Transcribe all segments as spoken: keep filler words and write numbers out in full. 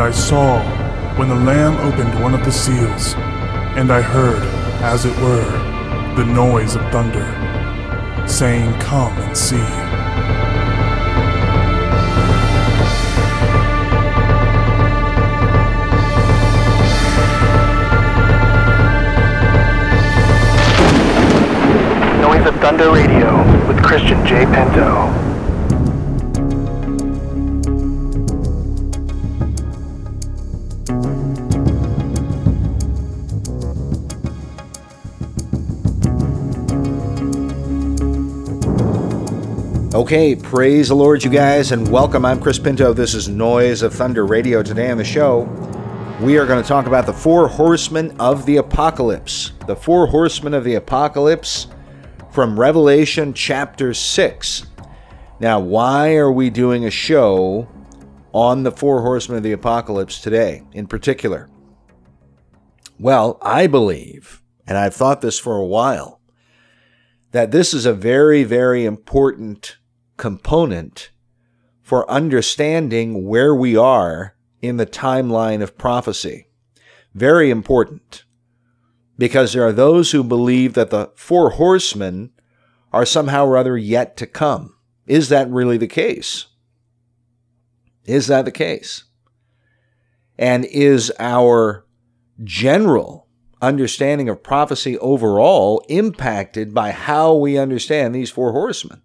I saw when the Lamb opened one of the seals, and I heard, as it were, the noise of thunder, saying, "Come and see." Noise of Thunder Radio with Christian J. Pinto. Okay, praise the Lord, you guys, and welcome. I'm Chris Pinto. This is Noise of Thunder Radio. Today on the show, we are going to talk about the four horsemen of the apocalypse. The four horsemen of the apocalypse from Revelation chapter six. Now, why are we doing a show on the four horsemen of the apocalypse today in particular? Well, I believe, and I've thought this for a while, that this is a very, very important component for understanding where we are in the timeline of prophecy. Very important, because there are those who believe that the four horsemen are somehow or other yet to come. Is that really the case? Is that the case? And is our general understanding of prophecy overall impacted by how we understand these four horsemen?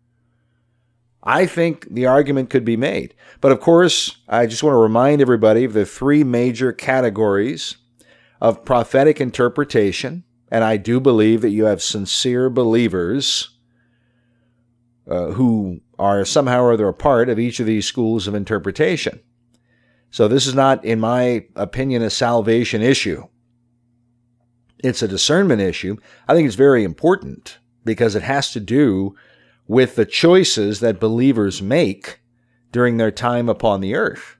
I think the argument could be made. But of course, I just want to remind everybody of the three major categories of prophetic interpretation, and I do believe that you have sincere believers uh, who are somehow or other a part of each of these schools of interpretation. So this is not, in my opinion, a salvation issue. It's a discernment issue. I think it's very important because it has to do with the choices that believers make during their time upon the earth.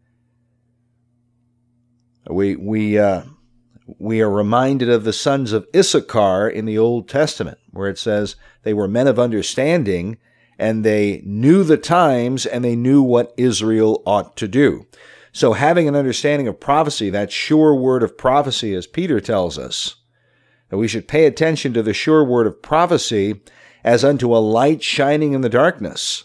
We we uh, we are reminded of the sons of Issachar in the Old Testament, where it says they were men of understanding, and they knew the times, and they knew what Israel ought to do. So having an understanding of prophecy, that sure word of prophecy, as Peter tells us, that we should pay attention to the sure word of prophecy as unto a light shining in the darkness.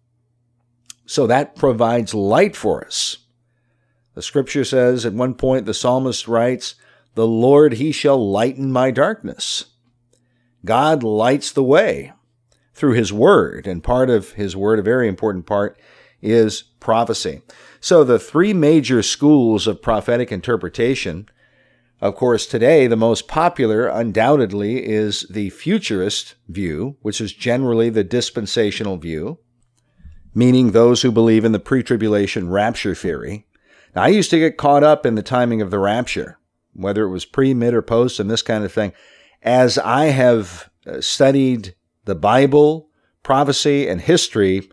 So that provides light for us. The scripture says, at one point the psalmist writes, "The Lord, he shall lighten my darkness." God lights the way through his word, and part of his word, a very important part, is prophecy. So the three major schools of prophetic interpretation, of course, today the most popular undoubtedly is the futurist view, which is generally the dispensational view, meaning those who believe in the pre-tribulation rapture theory. Now, I used to get caught up in the timing of the rapture, whether it was pre, mid, or post, and this kind of thing. As I have studied the Bible, prophecy, and history,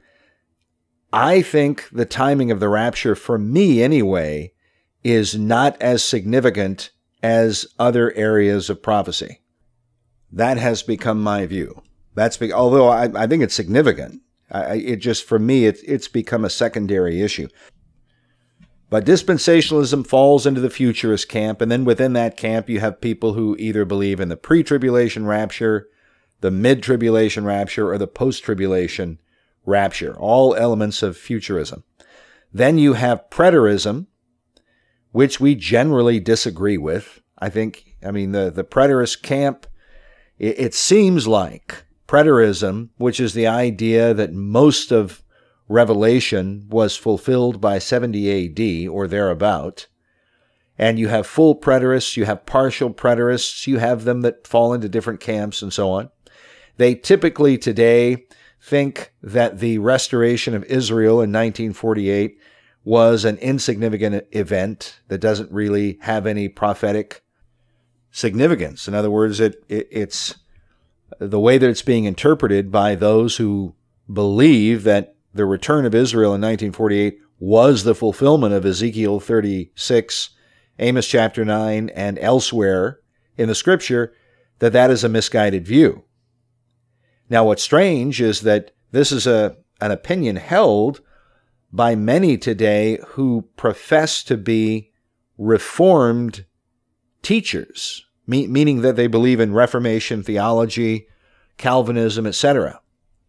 I think the timing of the rapture, for me anyway, is not as significant as other areas of prophecy. That has become my view. That's be, although I, I think it's significant. I, it just, for me, it, it's become a secondary issue. But dispensationalism falls into the futurist camp, and then within that camp you have people who either believe in the pre-tribulation rapture, the mid-tribulation rapture, or the post-tribulation rapture, all elements of futurism. Then you have preterism, which we generally disagree with. I think, I mean, the, the preterist camp, it, it seems like preterism, which is the idea that most of Revelation was fulfilled by seventy A D or thereabout, and you have full preterists, you have partial preterists, you have them that fall into different camps and so on. They typically today think that the restoration of Israel in nineteen forty-eight was an insignificant event that doesn't really have any prophetic significance. In other words, it, it it's the way that it's being interpreted by those who believe that the return of Israel in nineteen forty-eight was the fulfillment of Ezekiel thirty-six, Amos chapter nine, and elsewhere in the scripture, that that is a misguided view. Now, what's strange is that this is a an opinion held by many today who profess to be Reformed teachers, me- meaning that they believe in Reformation theology, Calvinism, et cetera.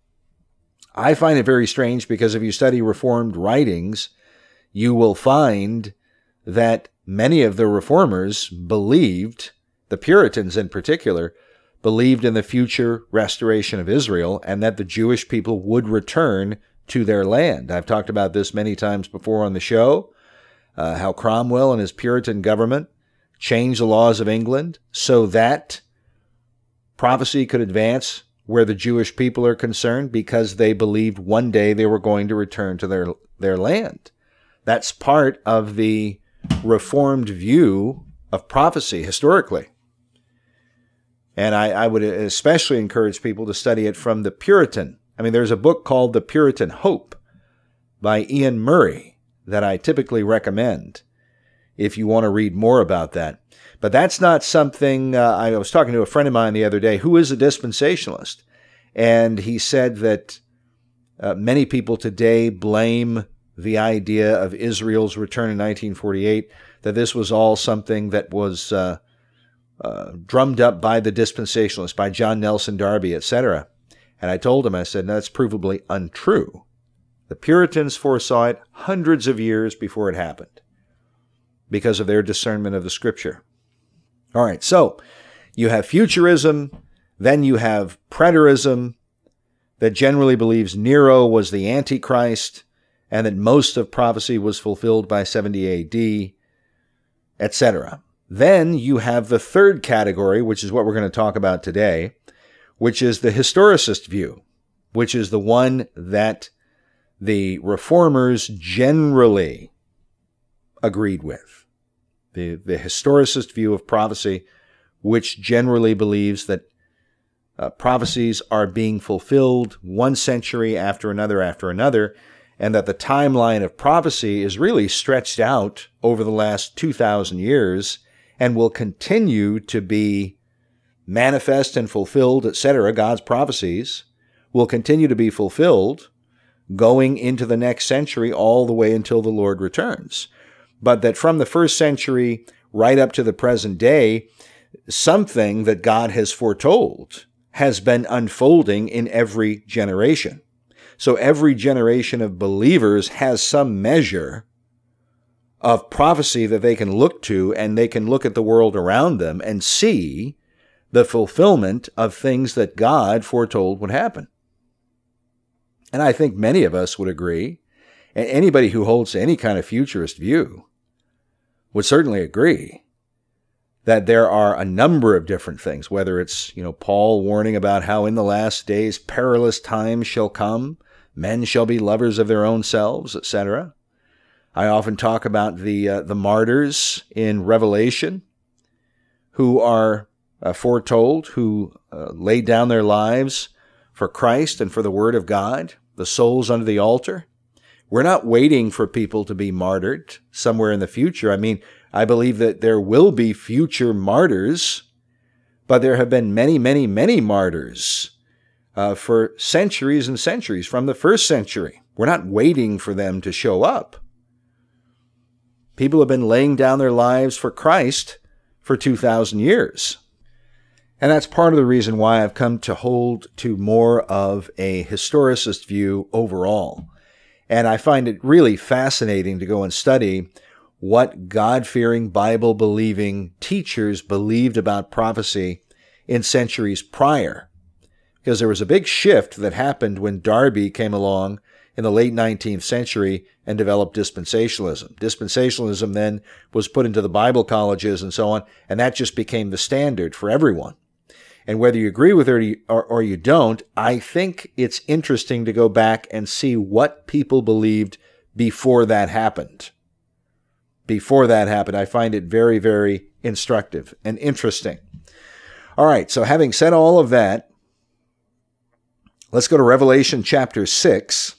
I find it very strange because if you study Reformed writings, you will find that many of the Reformers believed, the Puritans in particular, believed in the future restoration of Israel and that the Jewish people would return to their land. I've talked about this many times before on the show, uh, how Cromwell and his Puritan government changed the laws of England so that prophecy could advance where the Jewish people are concerned because they believed one day they were going to return to their, their land. That's part of the Reformed view of prophecy historically. And I, I would especially encourage people to study it from the Puritan. I mean, there's a book called The Puritan Hope by Ian Murray that I typically recommend if you want to read more about that. But that's not something, uh, I was talking to a friend of mine the other day who is a dispensationalist, and he said that uh, many people today blame the idea of Israel's return in nineteen forty-eight, that this was all something that was uh, uh, drummed up by the dispensationalists, by John Nelson Darby, et cetera. And I told him, I said, no, that's provably untrue. The Puritans foresaw it hundreds of years before it happened because of their discernment of the Scripture. All right, so you have futurism, then you have preterism that generally believes Nero was the Antichrist and that most of prophecy was fulfilled by seventy A D, et cetera. Then you have the third category, which is what we're going to talk about today, which is the historicist view, which is the one that the Reformers generally agreed with. The, the historicist view of prophecy, which generally believes that uh, prophecies are being fulfilled one century after another after another, and that the timeline of prophecy is really stretched out over the last two thousand years and will continue to be manifest and fulfilled, et cetera. God's prophecies will continue to be fulfilled going into the next century all the way until the Lord returns. But that from the first century right up to the present day, something that God has foretold has been unfolding in every generation. So every generation of believers has some measure of prophecy that they can look to, and they can look at the world around them and see the fulfillment of things that God foretold would happen. And I think many of us would agree, and anybody who holds to any kind of futurist view would certainly agree, that there are a number of different things, whether it's, you know, Paul warning about how in the last days perilous times shall come, men shall be lovers of their own selves, et cetera. I often talk about the uh, the martyrs in Revelation who are uh, foretold, who uh, laid down their lives for Christ and for the Word of God, the souls under the altar. We're not waiting for people to be martyred somewhere in the future. I mean, I believe that there will be future martyrs, but there have been many, many, many martyrs uh, for centuries and centuries from the first century. We're not waiting for them to show up. People have been laying down their lives for Christ for two thousand years. And that's part of the reason why I've come to hold to more of a historicist view overall. And I find it really fascinating to go and study what God-fearing, Bible-believing teachers believed about prophecy in centuries prior. Because there was a big shift that happened when Darby came along in the late nineteenth century and developed dispensationalism. Dispensationalism then was put into the Bible colleges and so on, and that just became the standard for everyone. And whether you agree with it or, or you don't, I think it's interesting to go back and see what people believed before that happened. Before that happened, I find it very, very instructive and interesting. All right, so having said all of that, let's go to Revelation chapter six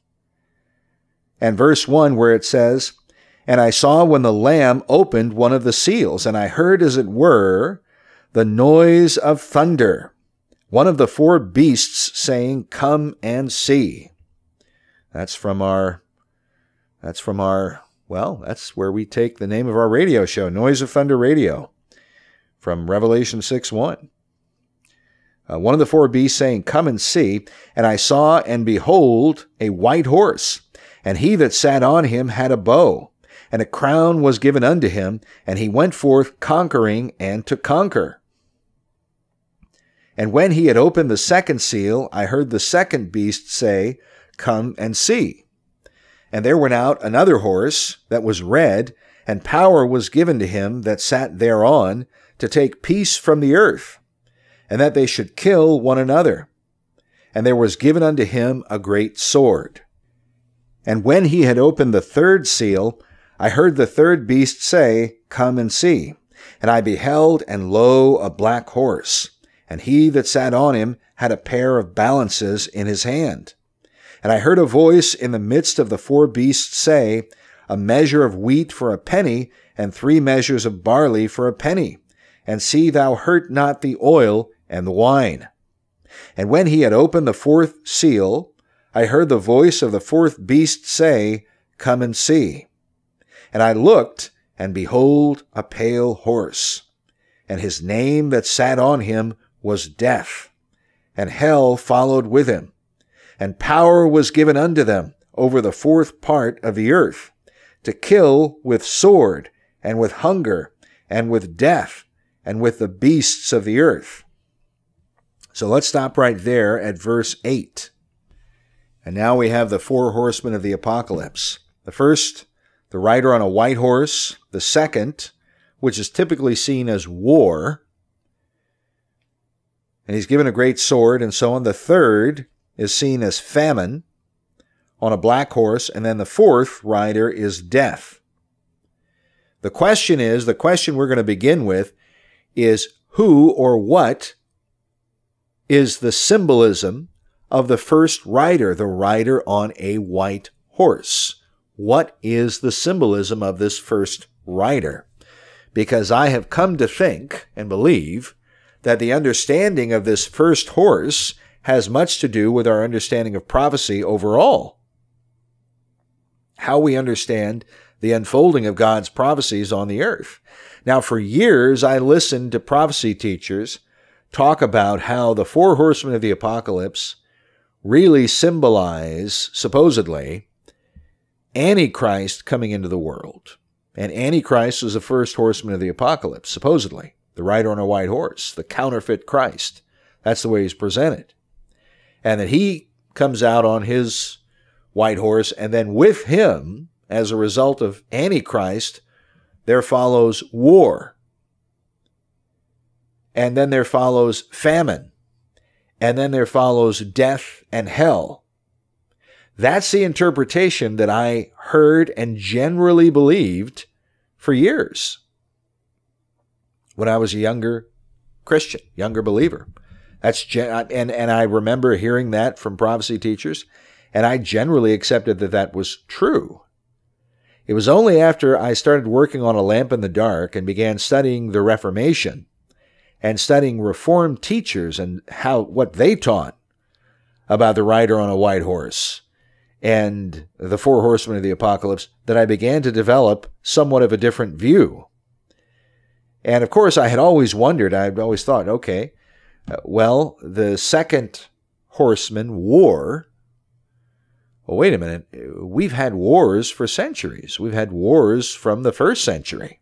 and verse one, where it says, "And I saw when the Lamb opened one of the seals, and I heard, as it were, the noise of thunder, one of the four beasts saying, 'Come and see.'" That's from our That's from our, well, that's where we take the name of our radio show, Noise of Thunder Radio, from Revelation six one. Uh, one of the four beasts saying, "Come and see. And I saw, and behold, a white horse. And he that sat on him had a bow. And a crown was given unto him. And he went forth conquering and to conquer. And when he had opened the second seal, I heard the second beast say, Come and see. And there went out another horse that was red, and power was given to him that sat thereon to take peace from the earth, and that they should kill one another. And there was given unto him a great sword. And when he had opened the third seal, I heard the third beast say, Come and see. And I beheld, and lo, a black horse. And he that sat on him had a pair of balances in his hand. And I heard a voice in the midst of the four beasts say, A measure of wheat for a penny, and three measures of barley for a penny. And see thou hurt not the oil and the wine. And when he had opened the fourth seal, I heard the voice of the fourth beast say, Come and see. And I looked, and behold, a pale horse. And his name that sat on him was Death. And hell followed with him. And power was given unto them over the fourth part of the earth, to kill with sword, and with hunger, and with death, and with the beasts of the earth. So let's stop right there at verse eight. And now we have the four horsemen of the apocalypse. The first, the rider on a white horse. The second, which is typically seen as war. And he's given a great sword and so on. The third is seen as famine on a black horse. And then the fourth rider is death. The question is, the question we're going to begin with is who or what is the symbolism of the first rider, the rider on a white horse? What is the symbolism of this first rider? Because I have come to think and believe that the understanding of this first horse has much to do with our understanding of prophecy overall. How we understand the unfolding of God's prophecies on the earth. Now, for years, I listened to prophecy teachers talk about how the four horsemen of the apocalypse really symbolize, supposedly, Antichrist coming into the world. And Antichrist was the first horseman of the apocalypse, supposedly. The rider on a white horse, the counterfeit Christ. That's the way he's presented. And that he comes out on his white horse, and then with him, as a result of Antichrist, there follows war. And then there follows famine. And then there follows death and hell. That's the interpretation that I heard and generally believed for years when I was a younger Christian, younger believer. That's gen- and, and I remember hearing that from prophecy teachers, and I generally accepted that that was true. It was only after I started working on A Lamp in the Dark and began studying the Reformation and studying Reformed teachers and how what they taught about the rider on a white horse and the four horsemen of the apocalypse that I began to develop somewhat of a different view. And of course, I had always wondered, I'd always thought, okay, uh, well, the second horseman, war, well, wait a minute, we've had wars for centuries. We've had wars from the first century.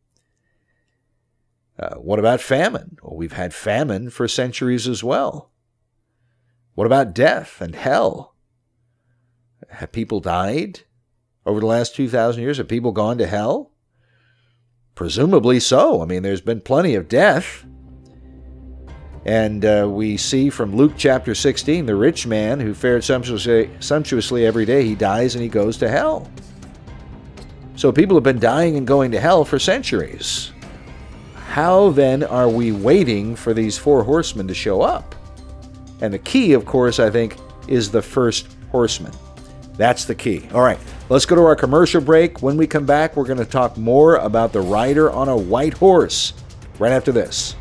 Uh, what about famine? Well, we've had famine for centuries as well. What about death and hell? Have people died over the last two thousand years? Have people gone to hell? Presumably so. I mean, there's been plenty of death. And uh, we see from Luke chapter sixteen, the rich man who fared sumptuously, sumptuously every day, he dies and he goes to hell. So people have been dying and going to hell for centuries. How then are we waiting for these four horsemen to show up? And the key, of course, I think, is the first horseman. That's the key. All right, let's go to our commercial break. When we come back, we're going to talk more about the rider on a white horse right after this.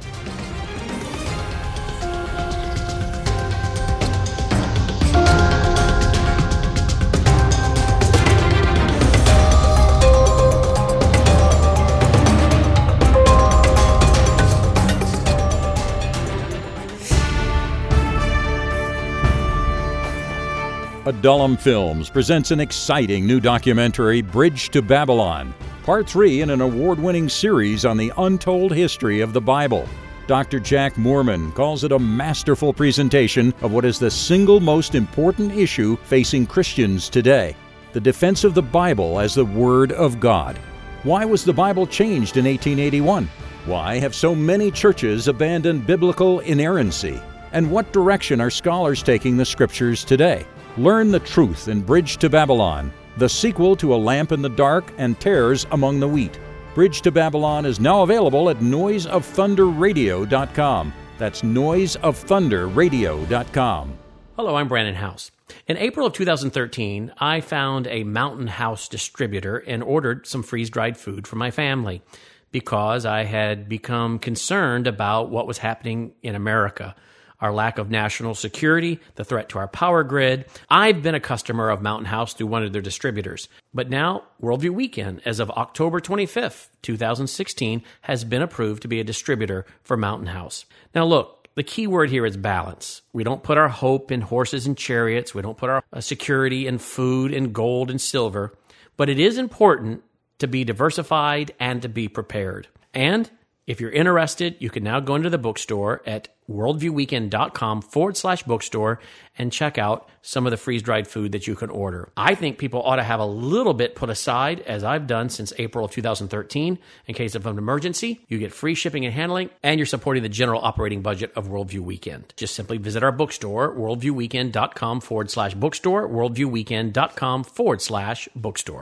Adullam Films presents an exciting new documentary, Bridge to Babylon, part three in an award-winning series on the untold history of the Bible. Doctor Jack Moorman calls it a masterful presentation of what is the single most important issue facing Christians today, the defense of the Bible as the Word of God. Why was the Bible changed in eighteen eighty-one? Why have so many churches abandoned biblical inerrancy? And what direction are scholars taking the Scriptures today? Learn the truth in Bridge to Babylon, the sequel to A Lamp in the Dark and Tares Among the Wheat. Bridge to Babylon is now available at noise of thunder radio dot com. That's noise of thunder radio dot com. Hello, I'm Brandon House. In April of two thousand thirteen, I found a Mountain House distributor and ordered some freeze-dried food for my family because I had become concerned about what was happening in America. Our lack of national security, the threat to our power grid. I've been a customer of Mountain House through one of their distributors. But now, Worldview Weekend, as of October twenty-fifth, two thousand sixteen, has been approved to be a distributor for Mountain House. Now look, the key word here is balance. We don't put our hope in horses and chariots. We don't put our security in food and gold and silver. But it is important to be diversified and to be prepared. And if you're interested, you can now go into the bookstore at worldviewweekend.com forward slash bookstore and check out some of the freeze-dried food that you can order. I think people ought to have a little bit put aside, as I've done since April of two thousand thirteen. In case of an emergency, you get free shipping and handling, and you're supporting the general operating budget of Worldview Weekend. Just simply visit our bookstore, worldviewweekend.com forward slash bookstore, worldviewweekend.com forward slash bookstore.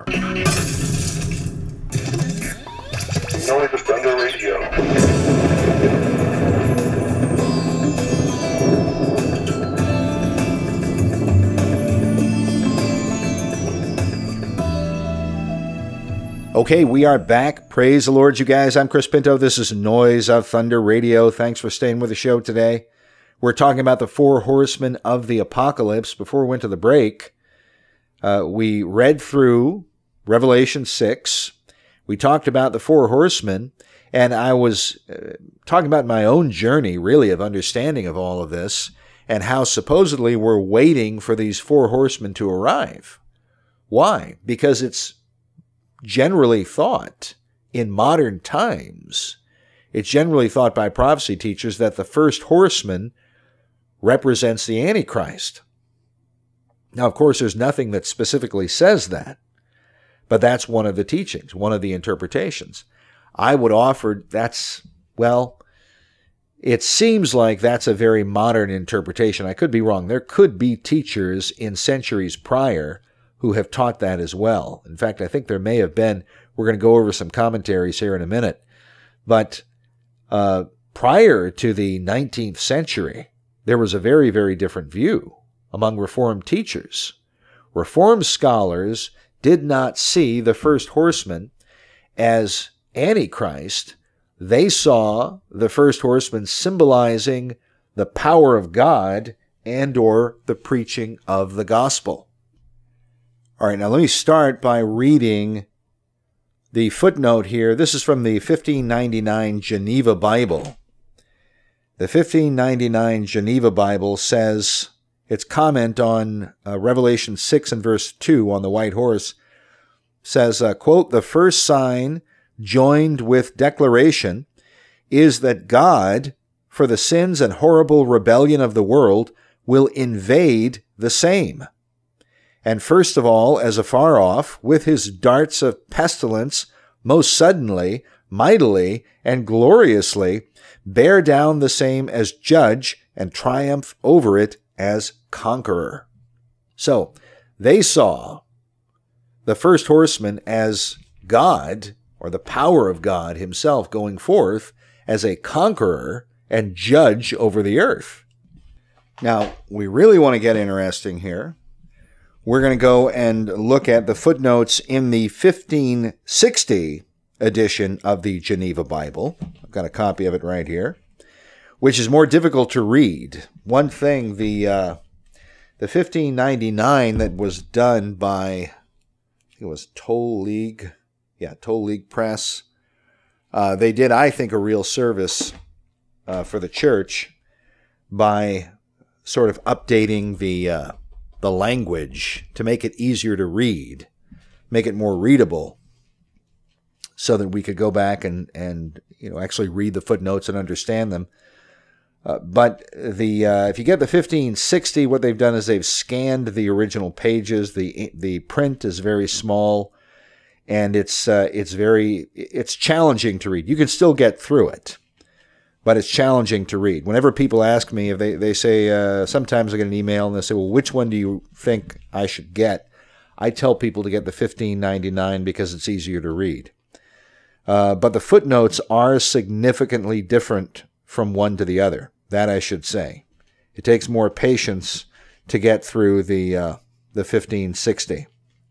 Noise of Thunder Radio. Okay, we are back. Praise the Lord, you guys. I'm Chris Pinto. This is Noise of Thunder Radio. Thanks for staying with the show today. We're talking about the four horsemen of the apocalypse. Before we went to the break, uh, we read through Revelation six. We talked about the four horsemen, and I was uh, talking about my own journey, really, of understanding of all of this, and how supposedly we're waiting for these four horsemen to arrive. Why? Because it's generally thought in modern times, it's generally thought by prophecy teachers that the first horseman represents the Antichrist. Now, of course, there's nothing that specifically says that. But that's one of the teachings, one of the interpretations. I would offer that's, well, it seems like that's a very modern interpretation. I could be wrong. There could be teachers in centuries prior who have taught that as well. In fact, I think there may have been. We're going to go over some commentaries here in a minute. But uh, prior to the nineteenth century, there was a very, very different view among Reformed teachers. Reformed scholars did not see the first horseman as Antichrist. They saw the first horseman symbolizing the power of God and or the preaching of the gospel. All right, now let me start by reading the footnote here. This is from the fifteen ninety-nine Geneva Bible. The fifteen ninety-nine Geneva Bible says, its comment on uh, Revelation six and verse two on the white horse says, uh, quote, "The first sign joined with declaration is that God, for the sins and horrible rebellion of the world, will invade the same. And first of all, as afar off, with his darts of pestilence, most suddenly, mightily, and gloriously, bear down the same as judge and triumph over it as conqueror." So, they saw the first horseman as God, or the power of God himself going forth as a conqueror and judge over the earth. Now, we really want to get interesting here. We're going to go and look at the footnotes in the fifteen sixty edition of the Geneva Bible. I've got a copy of it right here, which is more difficult to read. One thing, the uh, the fifteen ninety-nine that was done by, I think it was Toll League, yeah, Toll League Press, uh, they did, I think, a real service uh, for the church by sort of updating the uh, the language to make it easier to read, make it more readable, so that we could go back and, and you know actually read the footnotes and understand them. Uh, but the uh, if you get the fifteen sixty, what they've done is they've scanned the original pages. The the print is very small, and it's uh, it's very it's challenging to read. You can still get through it, but it's challenging to read. Whenever people ask me, if they they say uh, sometimes I get an email and they say, "Well, which one do you think I should get?" I tell people to get the fifteen ninety-nine because it's easier to read. Uh, but the footnotes are significantly different from one to the other. That I should say. It takes more patience to get through the uh, the fifteen sixty.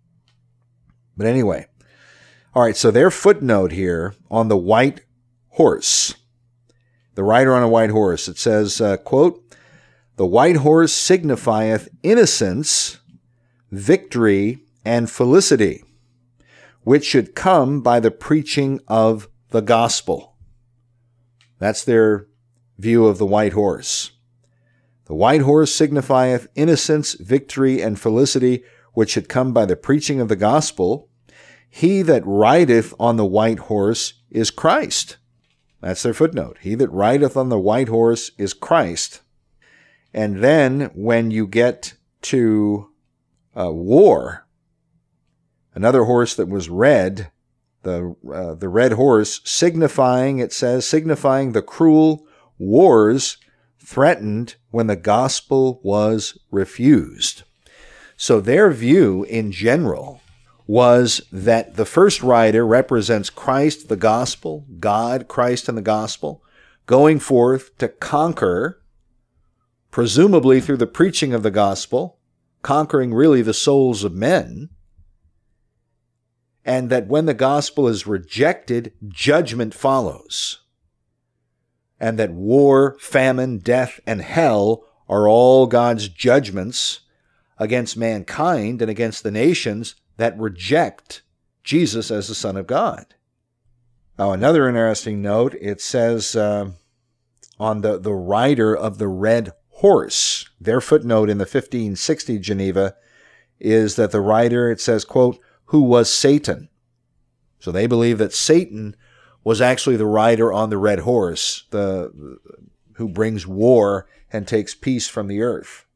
But anyway, all right. So their footnote here on the white horse, the rider on a white horse. It says, uh, "quote: The white horse signifieth innocence, victory, and felicity, which should come by the preaching of the gospel." That's their view of the white horse. The white horse signifieth innocence, victory, and felicity, which should come by the preaching of the gospel. He that rideth on the white horse is Christ. That's their footnote. He that rideth on the white horse is Christ. And then when you get to uh, war, another horse that was red, the uh, the red horse, signifying, it says, signifying the cruel wars threatened when the gospel was refused. So their view in general was that the first rider represents Christ, the gospel, God, Christ, and the gospel, going forth to conquer, presumably through the preaching of the gospel, conquering really the souls of men, and that when the gospel is rejected, judgment follows. And that war, famine, death, and hell are all God's judgments against mankind and against the nations that reject Jesus as the Son of God. Now, another interesting note, it says uh, on the, the rider of the red horse, their footnote in the fifteen sixty Geneva is that the rider, it says, quote, who was Satan. So they believe that Satan was actually the rider on the red horse, the who brings war and takes peace from the earth.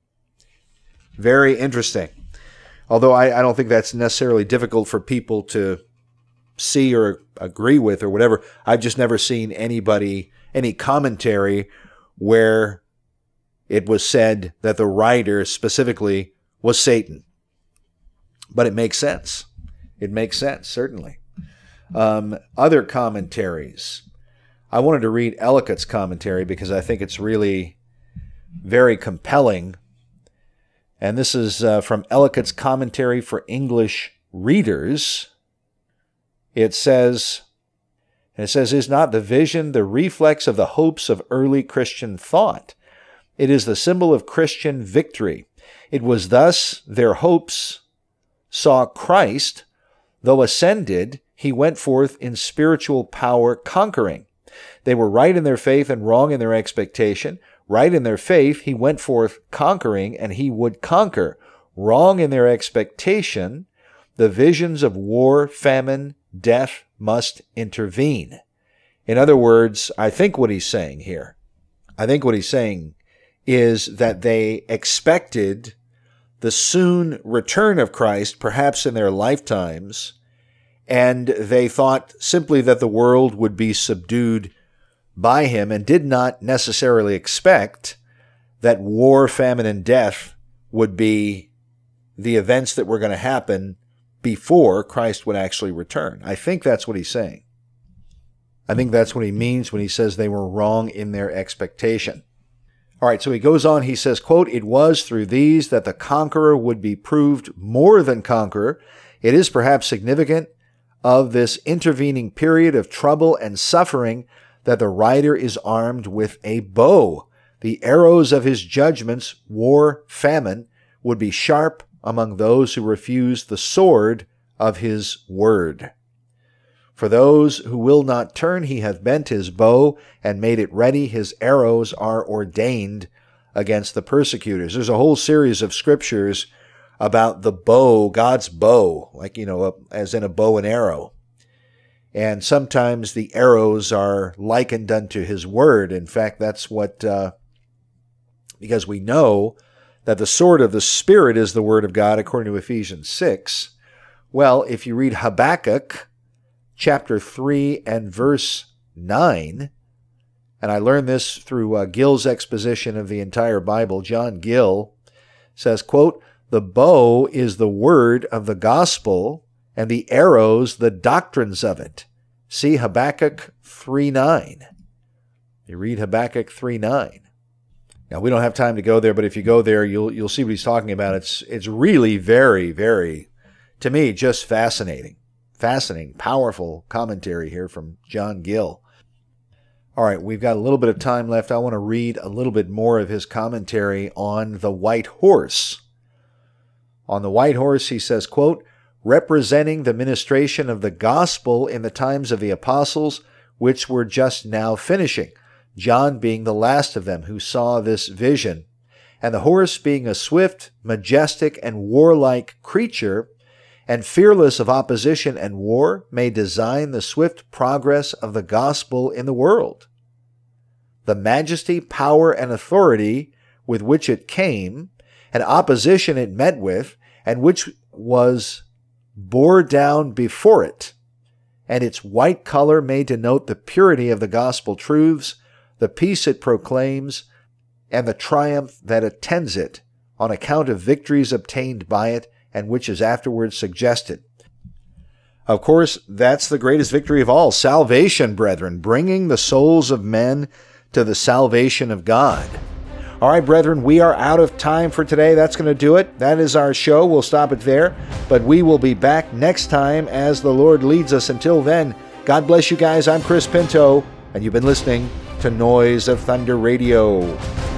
Very interesting. Although I, I don't think that's necessarily difficult for people to see or agree with or whatever. I've just never seen anybody, any commentary where it was said that the rider specifically was Satan. But it makes sense. It makes sense, certainly. Um, other commentaries. I wanted to read Ellicott's commentary because I think it's really very compelling. And this is uh, from Ellicott's Commentary for English Readers. It says, and it says, is not the vision the reflex of the hopes of early Christian thought? It is the symbol of Christian victory. It was thus their hopes saw Christ, though ascended, he went forth in spiritual power conquering. They were right in their faith and wrong in their expectation. Right in their faith, he went forth conquering, and he would conquer. Wrong in their expectation, the visions of war, famine, death must intervene. In other words, I think what he's saying here, I think what he's saying is that they expected the soon return of Christ, perhaps in their lifetimes, and they thought simply that the world would be subdued by him and did not necessarily expect that war, famine, and death would be the events that were going to happen before Christ would actually return. I think that's what he's saying. I think that's what he means when he says they were wrong in their expectation. All right, so he goes on, he says, quote, it was through these that the conqueror would be proved more than conqueror. It is perhaps significant of this intervening period of trouble and suffering that the rider is armed with a bow. The arrows of his judgments, war, famine, would be sharp among those who refuse the sword of his word. For those who will not turn, he hath bent his bow and made it ready. His arrows are ordained against the persecutors. There's a whole series of scriptures about the bow, God's bow, like, you know, as in a bow and arrow. And sometimes the arrows are likened unto his word. In fact, that's what, uh, because we know that the sword of the Spirit is the word of God, according to Ephesians six. Well, if you read Habakkuk chapter three and verse nine, and I learned this through uh, Gill's exposition of the entire Bible. John Gill says, quote, "The bow is the word of the gospel, and the arrows the doctrines of it." See Habakkuk three nine. You read Habakkuk three nine. Now, we don't have time to go there, but if you go there, you'll you'll see what he's talking about. It's it's really very, very, to me, just fascinating. Fascinating, powerful commentary here from John Gill. All right, we've got a little bit of time left. I want to read a little bit more of his commentary on the white horse. On the white horse, he says, quote, "Representing the ministration of the gospel in the times of the apostles, which were just now finishing, John being the last of them who saw this vision, and the horse being a swift, majestic, and warlike creature, and fearless of opposition and war, may design the swift progress of the gospel in the world. The majesty, power, and authority with which it came, and opposition it met with, and which was bore down before it, and its white color may denote the purity of the gospel truths, the peace it proclaims, and the triumph that attends it, on account of victories obtained by it, and which is afterwards suggested." Of course, that's the greatest victory of all, salvation, brethren, bringing the souls of men to the salvation of God. All right, brethren, we are out of time for today. That's going to do it. That is our show. We'll stop it there, but we will be back next time as the Lord leads us. Until then, God bless you guys. I'm Chris Pinto, and you've been listening to Noise of Thunder Radio.